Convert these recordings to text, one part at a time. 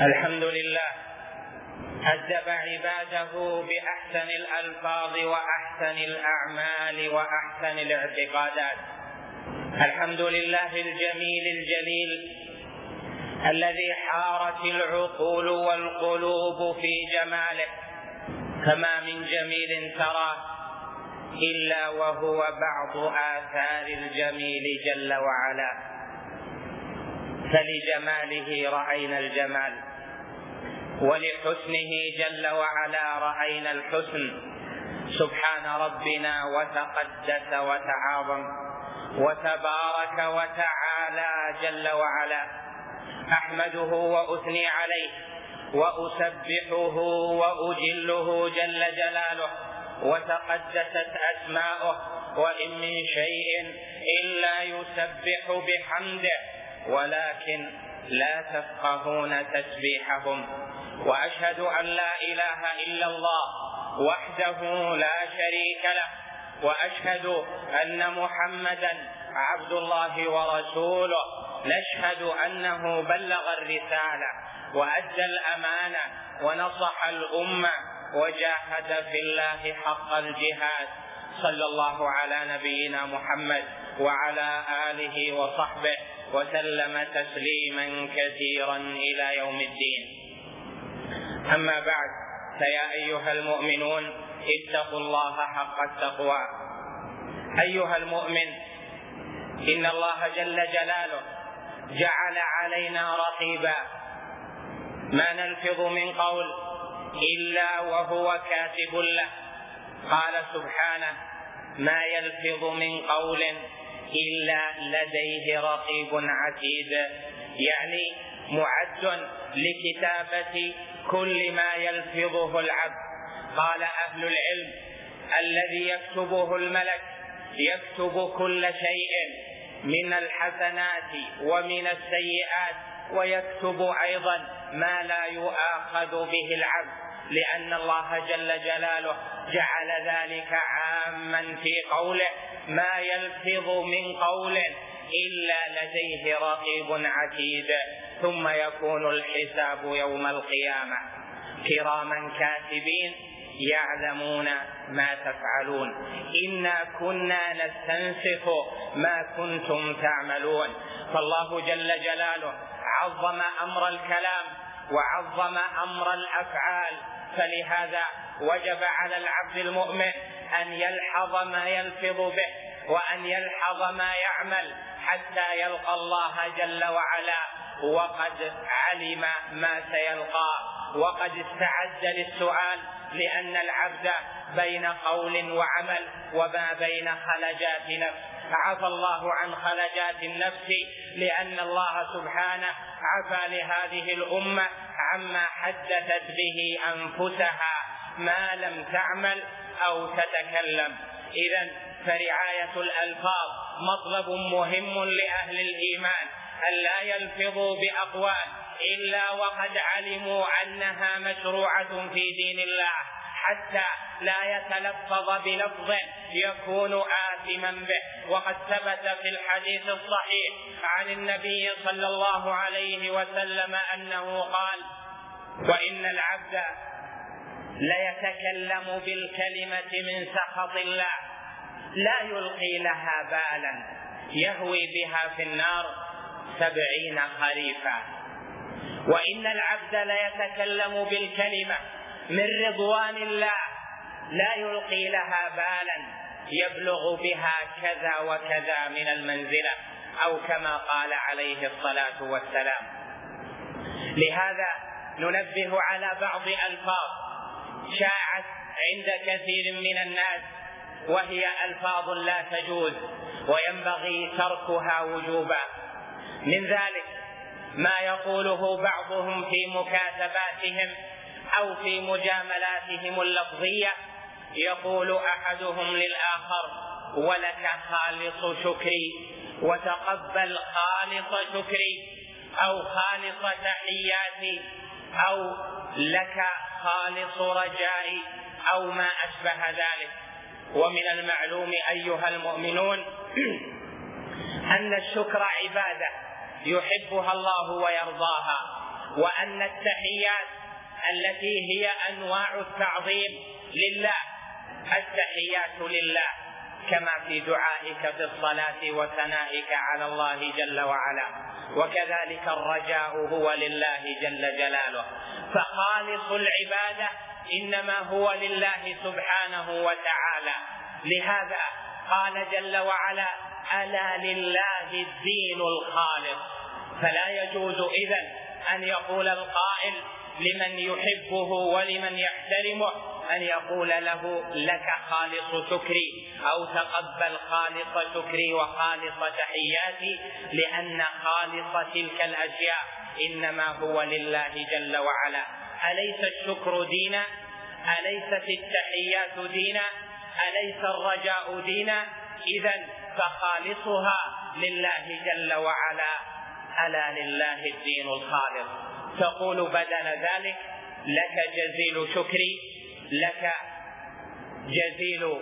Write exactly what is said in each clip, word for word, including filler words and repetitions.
الحمد لله أدب عباده بأحسن الألفاظ وأحسن الأعمال وأحسن الاعتقادات. الحمد لله الجميل الجليل الذي حارت العقول والقلوب في جماله، فما من جميل تراه إلا وهو بعض آثار الجميل جل وعلا، فلجماله رأينا الجمال، ولحسنه جل وعلا رأينا الحسن. سبحان ربنا وتقدس وتعاظم وتبارك وتعالى جل وعلا. أحمده وأثني عليه وأسبحه وأجله جل جلاله، وتقدست أسماؤه، وإن من شيء إلا يسبح بحمده ولكن لا تفقهون تسبيحهم. وأشهد أن لا إله إلا الله وحده لا شريك له، وأشهد أن محمدا عبد الله ورسوله. نشهد أنه بلغ الرسالة وأدى الأمانة ونصح الأمة وجاهد في الله حق الجهاد، صلى الله على نبينا محمد وعلى آله وصحبه وسلم تسليما كثيرا إلى يوم الدين. أما بعد، فيا أيها المؤمنون اتقوا الله حق التقوى. أيها المؤمن، إن الله جل جلاله جعل علينا رقيبا، ما نلفظ من قول إلا وهو كاتب له. قال سبحانه: ما يلفظ من قول إلا لديه رقيب عتيد، يعني معد لكتابة كل ما يلفظه العبد. قال أهل العلم: الذي يكتبه الملك يكتب كل شيء من الحسنات ومن السيئات، ويكتب أيضا ما لا يؤاخذ به العبد، لأن الله جل جلاله جعل ذلك عاما في قوله: ما يلفظ من قول إلا لديه رقيب عتيد. ثم يكون الحساب يوم القيامة. كراما كاتبين يعلمون ما تفعلون، إنا كنا نستنسخ ما كنتم تعملون. فالله جل جلاله عظم أمر الكلام وعظم أمر الأفعال، فلهذا وجب على العبد المؤمن أن يلحظ ما يلفظ به وأن يلحظ ما يعمل حتى يلقى الله جل وعلا وقد علم ما سيلقاه وقد استعد للسؤال، لأن العبد بين قول وعمل وما بين خلجات نفس. عفى الله عن خلجات النفس، لأن الله سبحانه عفى لهذه الأمة عما حدثت به أنفسها ما لم تعمل أو تتكلم. إذن فرعاية الألفاظ مطلب مهم لأهل الإيمان، أن لا يلفظوا بأقوال إلا وقد علموا أنها مشروعة في دين الله، حتى لا يتلفظ بلفظ يكون آثما به. وقد ثبت في الحديث الصحيح عن النبي صلى الله عليه وسلم أنه قال: وإن العبد ليتكلم بالكلمة من سخط الله لا يلقي لها بالا يهوي بها في النار سبعين خريفا. وإن العبد ليتكلم بالكلمة من رضوان الله لا يلقي لها بالا يبلغ بها كذا وكذا من المنزلة، أو كما قال عليه الصلاة والسلام. لهذا ننبه على بعض ألفاظ شاعت عند كثير من الناس، وهي ألفاظ لا تجوز وينبغي تركها وجوبا. من ذلك ما يقوله بعضهم في مكاتباتهم أو في مجاملاتهم اللفظية. يقول أحدهم للآخر: ولك خالص شكري، وتقبل خالص شكري، أو خالص تحياتي، أو لك خالص رجائي، أو ما أشبه ذلك. ومن المعلوم أيها المؤمنون أن الشكر عبادة يحبها الله ويرضاها، وأن التحيات التي هي أنواع التعظيم لله، التحيات لله كما في دعائك في الصلاة وثنائك على الله جل وعلا، وكذلك الرجاء هو لله جل جلاله. فخالص العبادة إنما هو لله سبحانه وتعالى. لهذا قال جل وعلا: ألا لله الدين الخالص. فلا يجوز إذن أن يقول القائل لمن يحبه ولمن يحترمه أن يقول له: لك خالص شكري، أو تقبل خالص شكري وخالص تحياتي، لأن خالص تلك الأشياء إنما هو لله جل وعلا. أليس الشكر دينا؟ أليست التحيات دينا؟ أليس الرجاء دينا؟ إذن فخالصها لله جل وعلا. ألا لله الدين الخالص. تقول بدل ذلك: لك جزيل شكري، لك جزيل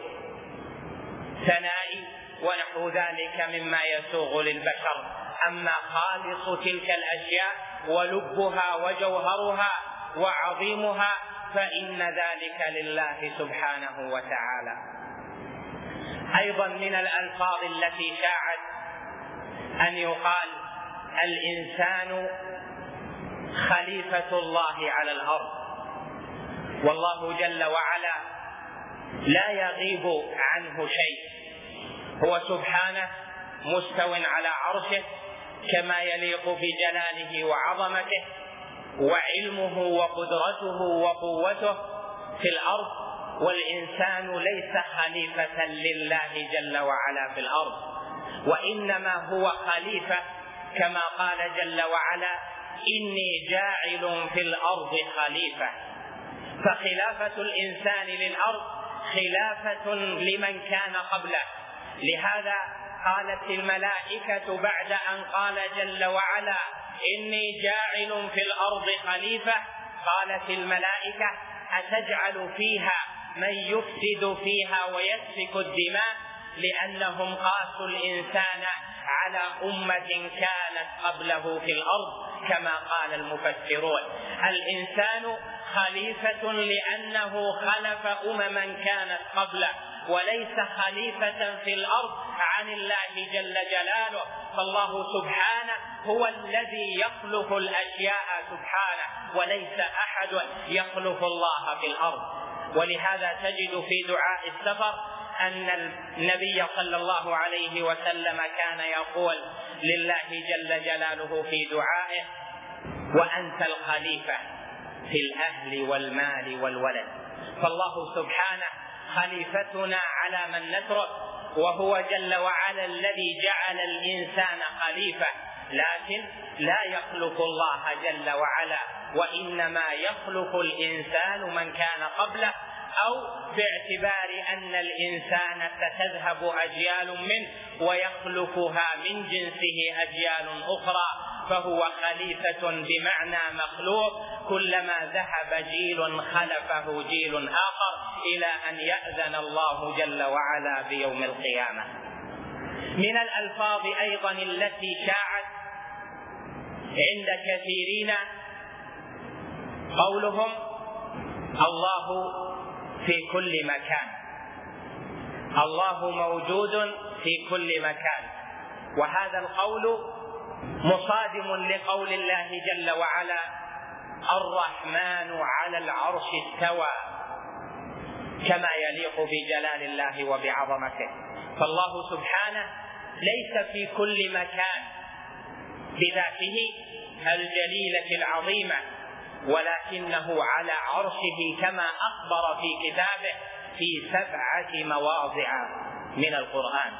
ثنائي، ونحو ذلك مما يسوغ للبشر. أما خالص تلك الأشياء ولبها وجوهرها وعظيمها فإن ذلك لله سبحانه وتعالى. أيضا من الألفاظ التي شاعت أن يقال: الإنسان خليفة الله على الأرض. والله جل وعلا لا يغيب عنه شيء، هو سبحانه مستو على عرشه كما يليق بجلاله وعظمته، وعلمه وقدرته وقوته في الأرض، والإنسان ليس خليفة لله جل وعلا في الأرض، وإنما هو خليفة كما قال جل وعلا: إني جاعل في الأرض خليفة. فخلافة الإنسان للأرض خلافة لمن كان قبله. لهذا قالت الملائكة بعد أن قال جل وعلا: إني جاعل في الأرض خليفة، قالت الملائكة: أتجعل فيها من يفسد فيها ويسفك الدماء؟ لأنهم قاسوا الإنسان على أمة كانت قبله في الأرض كما قال المفسرون. الإنسان خليفة لأنه خلف أمما كانت قبله، وليس خليفة في الأرض عن الله جل جلاله. فالله سبحانه هو الذي يخلق الأشياء سبحانه، وليس أحد يخلق الله في الأرض. ولهذا تجد في دعاء السفر أن النبي صلى الله عليه وسلم كان يقول لله جل جلاله في دعائه: وأنت الخليفة في الأهل والمال والولد. فالله سبحانه خليفتنا على من نترك، وهو جل وعلا الذي جعل الإنسان خليفة، لكن لا يخلق الله جل وعلا، وإنما يخلق الإنسان من كان قبله، أو باعتبار أن الإنسان ستذهب أجيال منه ويخلقها من جنسه أجيال أخرى، فهو خليفة بمعنى مخلوق، كلما ذهب جيل خلفه جيل آخر إلى أن يأذن الله جل وعلا بيوم القيامة. من الألفاظ أيضا التي شاعت عند كثيرين قولهم: الله في كل مكان، الله موجود في كل مكان. وهذا القول مصادم لقول الله جل وعلا: الرحمن على العرش استوى، كما يليق بجلال الله وبعظمته. فالله سبحانه ليس في كل مكان بذاته الجليلة العظيمة، ولكنه على عرشه كما أخبر في كتابه في سبعة مواضع من القرآن.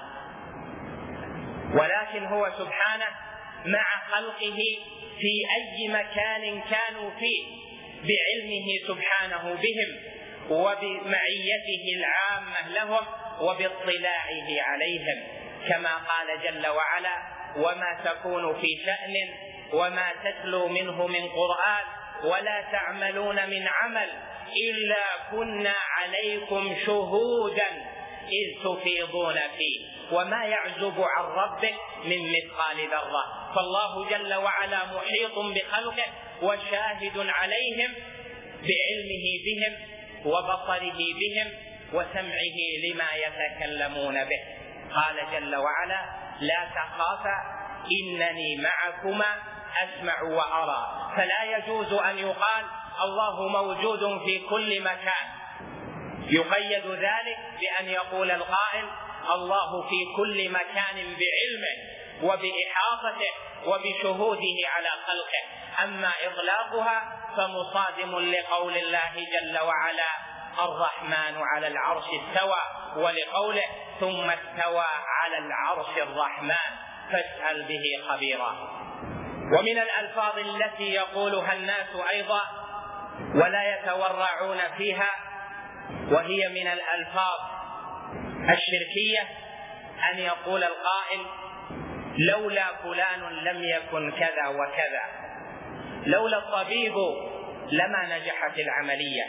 ولكن هو سبحانه مع خلقه في أي مكان كانوا فيه بعلمه سبحانه بهم وبمعيته العامة لهم وباطلاعه عليهم، كما قال جل وعلا: وما تكون في شأن وما تتلو منه من قرآن ولا تعملون من عمل إلا كنا عليكم شهودا إذ تفيضون فيه وما يعزب عن ربك من مثقال ذرة. فالله جل وعلا محيط بخلقه وشاهد عليهم بعلمه بهم وبصره بهم وسمعه لما يتكلمون به. قال جل وعلا: لا تخافا إنني معكما أسمع وأرى. فلا يجوز أن يقال الله موجود في كل مكان، يقيد ذلك بأن يقول القائل الله في كل مكان بعلمه وبإحاطته وبشهوده على خلقه. أما إطلاقها فمصادم لقول الله جل وعلا: الرحمن على العرش استوى، ولقوله: ثم استوى على العرش الرحمن فاسأل به خبيرا. ومن الألفاظ التي يقولها الناس أيضا ولا يتورعون فيها، وهي من الألفاظ الشركية، أن يقول القائل: لولا فلان لم يكن كذا وكذا، لولا الطبيب لما نجحت العملية،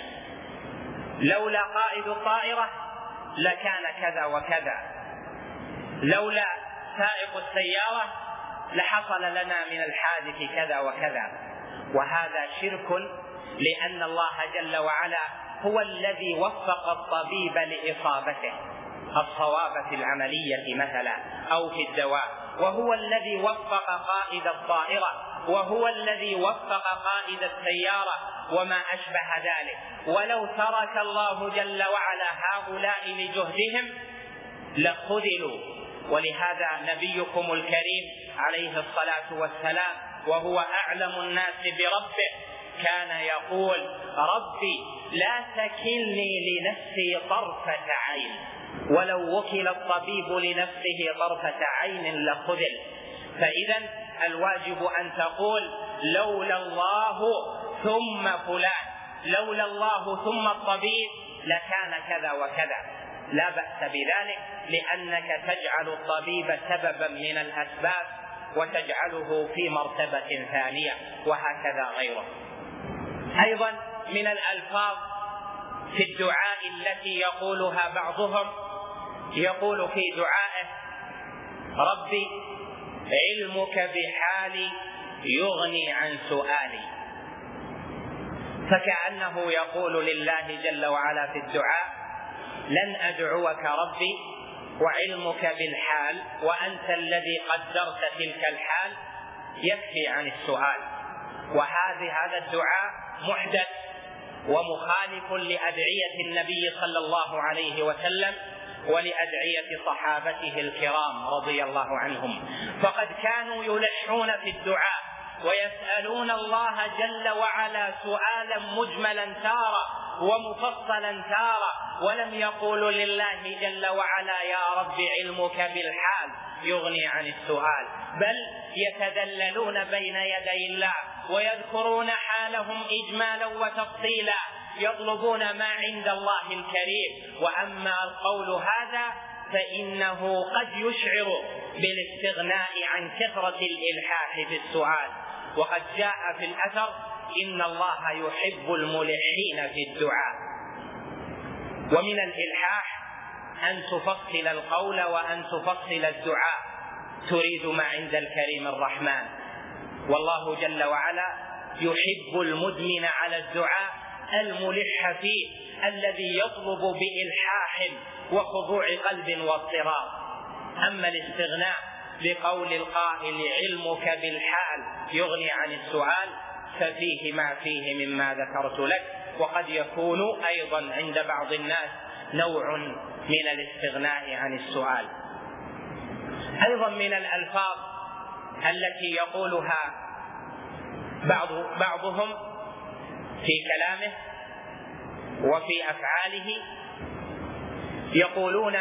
لولا قائد الطائرة لكان كذا وكذا، لولا سائق السيارة لحصل لنا من الحادث كذا وكذا. وهذا شرك، لأن الله جل وعلا هو الذي وفق الطبيب لإصابته الصواب في العملية مثلا أو في الدواء، وهو الذي وفق قائد الطائرة، وهو الذي وفق قائد السيارة وما أشبه ذلك. ولو ترك الله جل وعلا هؤلاء لجهدهم لخذلوا. ولهذا نبيكم الكريم عليه الصلاة والسلام وهو أعلم الناس بربه كان يقول: ربي لا تكلني لنفسي طرفة عين، ولو وكل الطبيب لنفسه طرفة عين لخذل. فإذا الواجب أن تقول: لولا الله ثم فلان، لولا الله ثم الطبيب لكان كذا وكذا. لا بأس بذلك، لأنك تجعل الطبيب سببا من الأسباب وتجعله في مرتبة ثانية، وهكذا غيره. أيضا من الألفاظ في الدعاء التي يقولها بعضهم، يقول في دعائه: ربي علمك بحالي يغني عن سؤالي. فكأنه يقول لله جل وعلا في الدعاء: لن أدعوك ربي وعلمك بالحال وأنت الذي قدرت تلك الحال يكفي عن السؤال. وهذا هذا الدعاء محدث ومخالف لأدعية النبي صلى الله عليه وسلم ولأدعية صحابته الكرام رضي الله عنهم، فقد كانوا يلحون في الدعاء ويسألون الله جل وعلا سؤالا مجملا تارة ومفصلا تارة، ولم يقولوا لله جل وعلا: يا رب علمك بالحال يغني عن السؤال، بل يتذللون بين يدي الله ويذكرون حالهم إجمالا وتفصيلا، يطلبون ما عند الله الكريم. وأما القول هذا فإنه قد يشعر بالاستغناء عن كثرة الإلحاح في السؤال. وقد جاء في الأثر: إن الله يحب الملحين في الدعاء. ومن الإلحاح أن تفصل القول وأن تفصل الدعاء، تريد ما عند الكريم الرحمن. والله جل وعلا يحب المدمن على الدعاء الملح فيه، الذي يطلب بإلحاح وخضوع قلب واضطرار. أما الاستغناء بقول القائل: علمك بالحال يغني عن السؤال، ففيه ما فيه مما ذكرت لك. وقد يكون أيضا عند بعض الناس نوع من الاستغناء عن السؤال. أيضا من الألفاظ التي يقولها بعض بعضهم في كلامه وفي أفعاله، يقولون: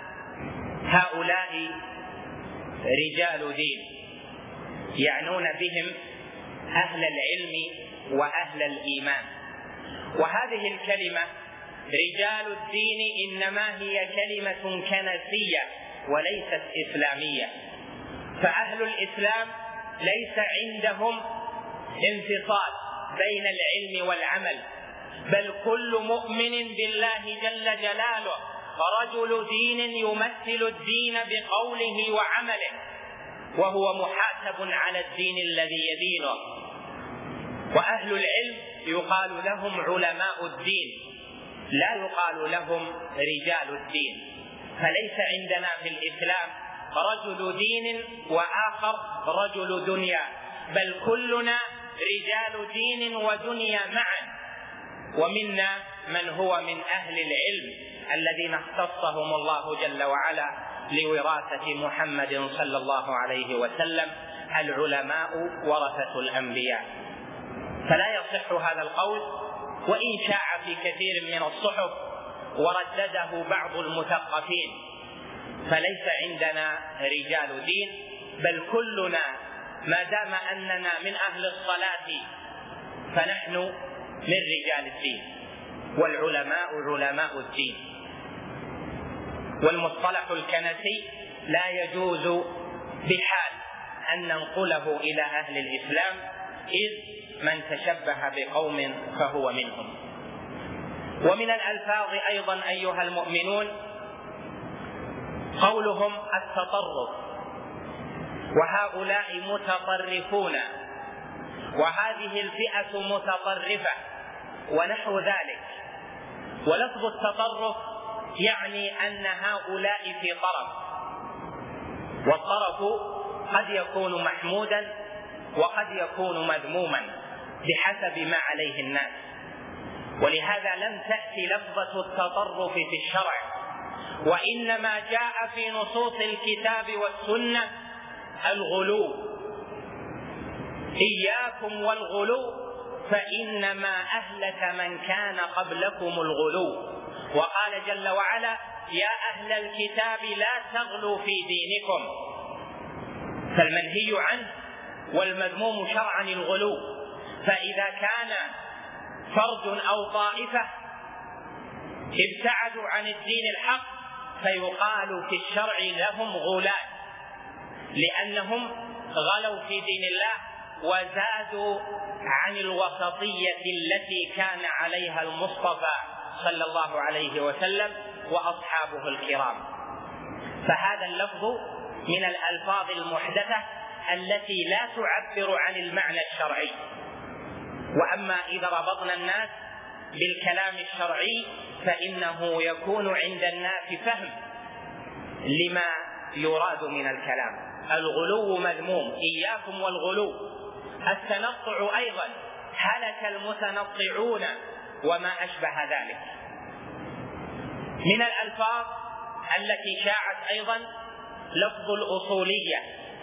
هؤلاء رجال دين، يعنون بهم أهل العلم وأهل الإيمان. وهذه الكلمة رجال الدين إنما هي كلمة كنسية وليست إسلامية، فأهل الإسلام ليس عندهم انفصال بين العلم والعمل، بل كل مؤمن بالله جل جلاله رجل دين يمثل الدين بقوله وعمله، وهو محاسب على الدين الذي يدينه. وأهل العلم يقال لهم علماء الدين، لا يقال لهم رجال الدين. فليس عندنا في الإسلام رجل دين وآخر رجل دنيا، بل كلنا رجال دين ودنيا معا. ومنا من هو من أهل العلم الذين اختصهم الله جل وعلا لوراثة محمد صلى الله عليه وسلم، العلماء ورثة الأنبياء. فلا يصح هذا القول، وإن شاع في كثير من الصحف وردده بعض المثقفين. فليس عندنا رجال دين، بل كلنا ما دام أننا من أهل الصلاة فنحن من رجال الدين، والعلماء علماء الدين. والمصطلح الكنسي لا يجوز بحال أن ننقله إلى أهل الإسلام، إذ من تشبه بقوم فهو منهم. ومن الألفاظ أيضا أيها المؤمنون قولهم التطرف، وهؤلاء متطرفون، وهذه الفئة متطرفة ونحو ذلك. ولفظ التطرف يعني أن هؤلاء في طرف، والطرف قد يكون محمودا وقد يكون مذموما بحسب ما عليه الناس. ولهذا لم تأتي لفظة التطرف في الشرع، وإنما جاء في نصوص الكتاب والسنة الغلو: إياكم والغلو فإنما أهلك من كان قبلكم الغلو. وقال جل وعلا: يا أهل الكتاب لا تغلوا في دينكم. فالمنهي عنه والمذموم شرعا الغلو. فإذا كان فرد أو طائفة ابتعدوا عن الدين الحق فيقال في الشرع لهم غلاة، لأنهم غلوا في دين الله وزادوا عن الوسطية التي كان عليها المصطفى صلى الله عليه وسلم وأصحابه الكرام. فهذا اللفظ من الألفاظ المحدثة التي لا تعبر عن المعنى الشرعي. وأما إذا ربطنا الناس بالكلام الشرعي فإنه يكون عند الناس فهم لما يراد من الكلام. الغلو مذموم، إياكم والغلو. التنطع أيضا: هلك المتنطعون وما أشبه ذلك. من الألفاظ التي شاعت أيضا لفظ الأصولية،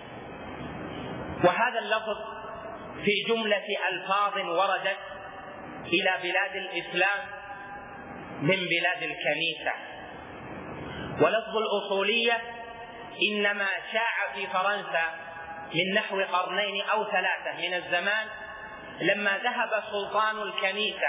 وهذا اللفظ في جملة ألفاظ وردت إلى بلاد الإسلام من بلاد الكنيسة. ولفظ الأصولية إنما شاع في فرنسا من نحو قرنين أو ثلاثة من الزمان، لما ذهب سلطان الكنيسة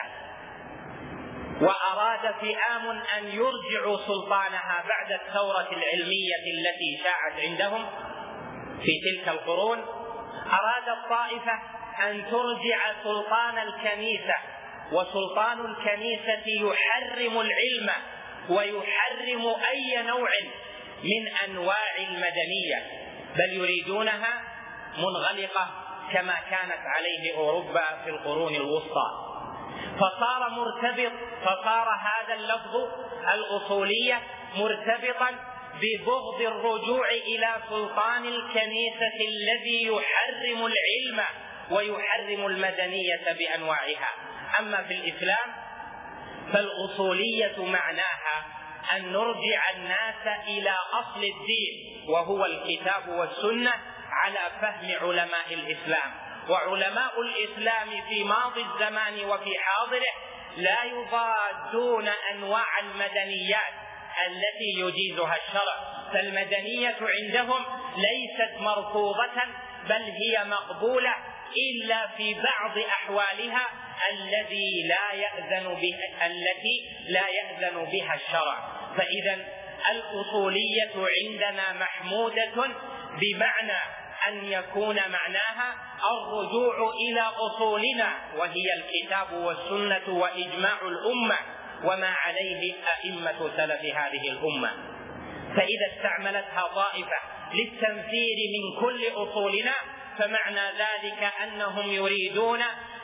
وأراد فئام أن يرجعوا سلطانها بعد الثورة العلمية التي شاعت عندهم في تلك القرون. أراد الطائفة أن ترجع سلطان الكنيسة، وسلطان الكنيسة يحرم العلم ويحرم أي نوع من أنواع المدنية، بل يريدونها منغلقة كما كانت عليه أوروبا في القرون الوسطى. فصار مرتبط فصار هذا اللفظ الأصولية مرتبطا ببغض الرجوع إلى سلطان الكنيسة الذي يحرم العلم ويحرم المدنية بأنواعها. أما في الإسلام فالأصولية معناها أن نرجع الناس إلى أصل الدين وهو الكتاب والسنة على فهم علماء الإسلام. وعلماء الإسلام في ماضي الزمان وفي حاضره لا يضادون أنواع المدنيات التي يجيزها الشرع، فالمدنية عندهم ليست مرفوضة بل هي مقبولة إلا في بعض أحوالها الذي لا يأذن بها التي لا يأذن بها الشرع. فإذا الأصولية عندنا محمودة بمعنى أن يكون معناها الرجوع إلى أصولنا وهي الكتاب والسنة وإجماع الأمة وما عليه أئمة سلف هذه الأمة. فإذا استعملتها طائفة للتنفير من كل أصولنا فمعنى ذلك أنهم يريدون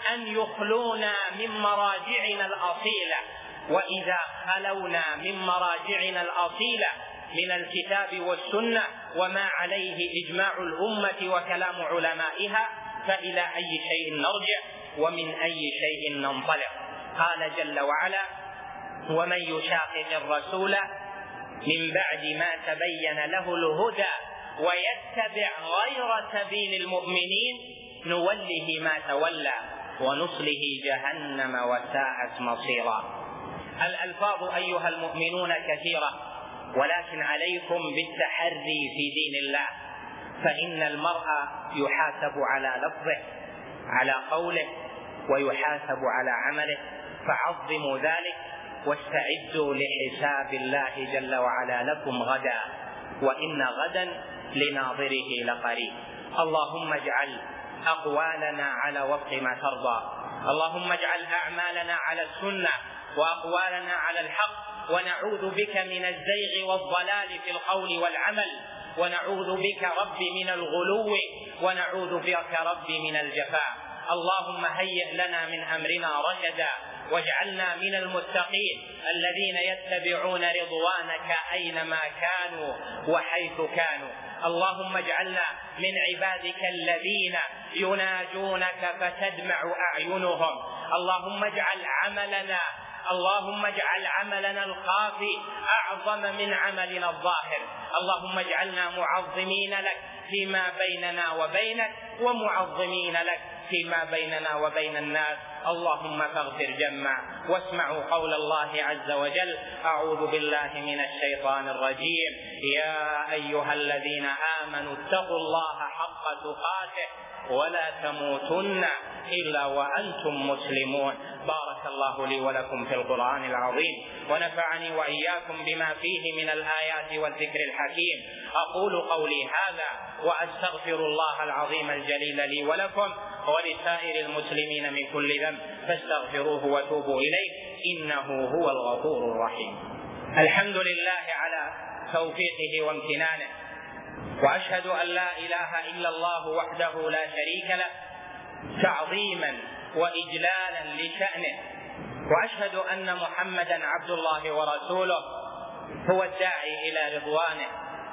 أن يخلونا من مراجعنا الأصيلة، وإذا خلونا من مراجعنا الأصيلة من الكتاب والسنة وما عليه إجماع الأمة وكلام علمائها، فإلى أي شيء نرجع ومن أي شيء ننطلق؟ قال جل وعلا: ومن يشاقق الرسول من بعد ما تبين له الهدى ويتبع غير سبيل المؤمنين نوله ما تولى ونصله جهنم وساءت مصيرا. الألفاظ أيها المؤمنون كثيرة، ولكن عليكم بالتحري في دين الله، فإن المرء يحاسب على لفظه، على قوله، ويحاسب على عمله، فعظموا ذلك واستعدوا لحساب الله جل وعلا لكم غدا، وإن غدا لناظره لقريب. اللهم اجعل أقوالنا على وفق ما ترضى، اللهم اجعل أعمالنا على السنة وأقوالنا على الحق، ونعوذ بك من الزيغ والضلال في القول والعمل، ونعوذ بك رب من الغلو، ونعوذ بك رب من الجفاء. اللهم هيئ لنا من أمرنا رشدا، واجعلنا من المتقين الذين يتبعون رضوانك أينما كانوا وحيث كانوا. اللهم اجعلنا من عبادك الذين يناجونك فتدمع أعينهم. اللهم اجعل عملنا اللهم اجعل عملنا الخافي أعظم من عملنا الظاهر. اللهم اجعلنا معظمين لك فيما بيننا وبينك، ومعظمين لك فيما بيننا وبين الناس. اللهم فاغفر جمع. واسمعوا قول الله عز وجل: أعوذ بالله من الشيطان الرجيم. يا أيها الذين آمنوا اتقوا الله حق تقاته ولا تموتن إلا وأنتم مسلمون. بارك الله لي ولكم في القرآن العظيم، ونفعني وإياكم بما فيه من الآيات والذكر الحكيم. أقول قولي هذا وأستغفر الله العظيم الجليل لي ولكم ولسائر المسلمين من كل ذنب، فاستغفروه وتوبوا إليه إنه هو الغفور الرحيم. الحمد لله على توفيقه وامتنانه، وأشهد أن لا إله إلا الله وحده لا شريك له تعظيما وإجلالا لشأنه، وأشهد أن محمدا عبد الله ورسوله هو الداعي إلى رضوانه،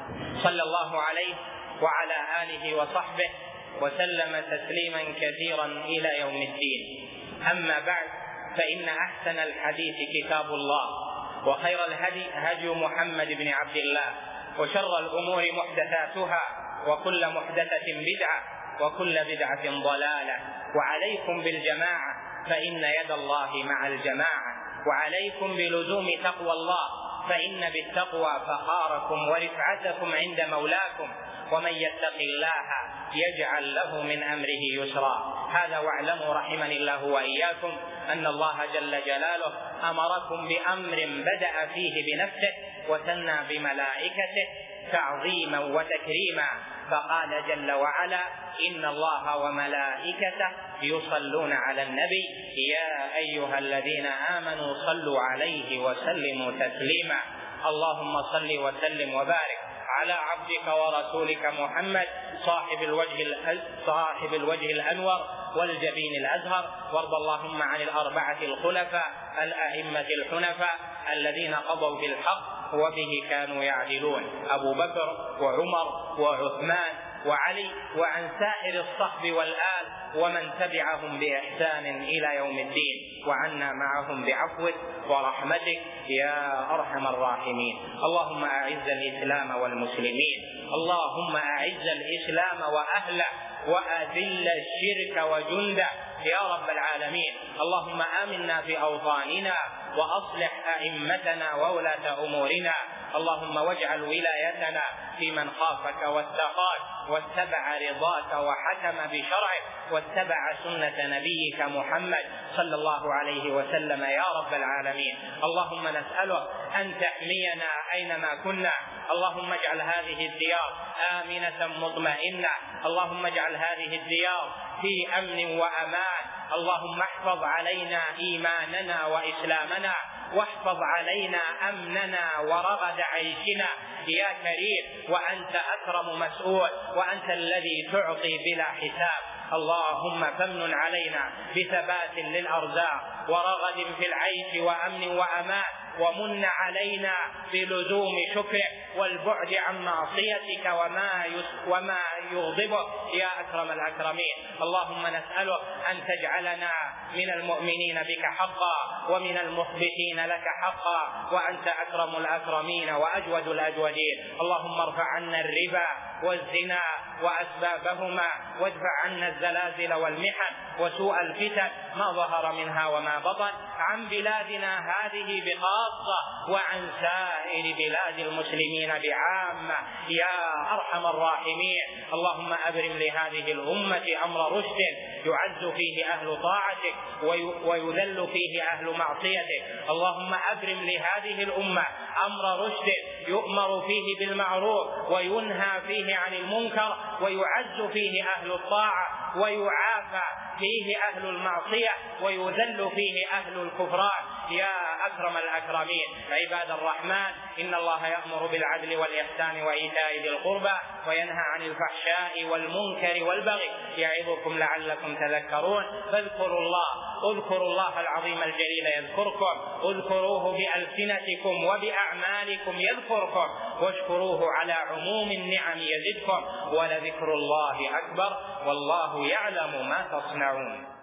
صلى الله عليه وعلى آله وصحبه وسلم تسليما كثيرا إلى يوم الدين. أما بعد، فإن أحسن الحديث كتاب الله، وخير الهدي هدي محمد بن عبد الله، وشر الأمور محدثاتها، وكل محدثة بدعة، وكل بدعة ضلالة. وعليكم بالجماعة فإن يد الله مع الجماعة، وعليكم بلزوم تقوى الله، فإن بالتقوى فخاركم ورفعتكم عند مولاكم، ومن يتق الله يجعل له من أمره يسرا. هذا واعلموا رحمني الله وإياكم أن الله جل جلاله أمركم بأمر بدأ فيه بنفسه وثنى بملائكته تعظيما وتكريما، فقال جل وعلا: إن الله وملائكته يصلون على النبي يا أيها الذين آمنوا صلوا عليه وسلموا تسليما. اللهم صل وسلم وبارك على عبدك ورسولك محمد صاحب الوجه صاحب الوجه الأنور والجبين الأزهر، وارض اللهم عن الأربعة الخلفاء الأئمة الحنفاء الذين قضوا بالحق وبه كانوا يعدلون: أبو بكر وعمر وعثمان وعلي، وعن سائر الصحب والآل ومن تبعهم بإحسان إلى يوم الدين، وعنا معهم بعفوك ورحمتك يا أرحم الراحمين. اللهم أعز الإسلام والمسلمين، اللهم أعز الإسلام وأهله، وأذل الشرك وجنده يا رب العالمين. اللهم آمنا في أوطاننا، وأصلح أئمتنا وولاة أمورنا. اللهم واجعل ولايتنا في من خافك واتقاك واتبع رضاك وحكم بشرعك واتبع سنة نبيك محمد صلى الله عليه وسلم يا رب العالمين. اللهم نسألك أن تحمينا أينما كنا. اللهم اجعل هذه الديار آمنة مطمئنة، اللهم اجعل هذه الديار في أمن وأمان. اللهم احفظ علينا إيماننا وإسلامنا، واحفظ علينا أمننا ورغد عيشنا يا كريم، وأنت أكرم مسؤول، وأنت الذي تعطي بلا حساب. اللهم فمن علينا بثبات للأرزاق ورغد في العيش وأمن وأمان، ومن علينا بلزوم شكرك والبعد عن معصيتك وما وما يغضبك يا أكرم الأكرمين. اللهم نسألك أن تجعلنا من المؤمنين بك حقا ومن المخبتين لك حقا، وأنت أكرم الأكرمين وأجود الأجودين. اللهم ارفع عنا الربا والزنا وأسبابهما، وادفع عنا الزلازل والمحن وسوء الفتن ما ظهر منها وما بطن عن بلادنا هذه بخاصة وعن سائر بلاد المسلمين بعامة يا أرحم الراحمين. اللهم أبرم لهذه الأمة أمر رشد يعز فيه أهل طاعتك ويذل فيه أهل معصيتك. اللهم أبرم لهذه الأمة أمر رشد يؤمر فيه بالمعروف وينهى فيه عن المنكر ويعز فيه أهل الطاعة ويعافى فيه أهل المعصية ويذل فيه أهل الكفران يا أكرم الأكرمين. عباد الرحمن، إن الله يأمر بالعدل والإحسان وإيتاء ذي القربى وينهى عن الفحشاء والمنكر والبغي يعظكم لعلكم تذكرون. فاذكروا الله اذكروا الله العظيم الجليل يذكركم، اذكروه بألسنتكم وبأعمالكم يذكركم، واشكروه على عموم النعم يزدكم، ولذكر الله أكبر والله يعلم ما تصنعون.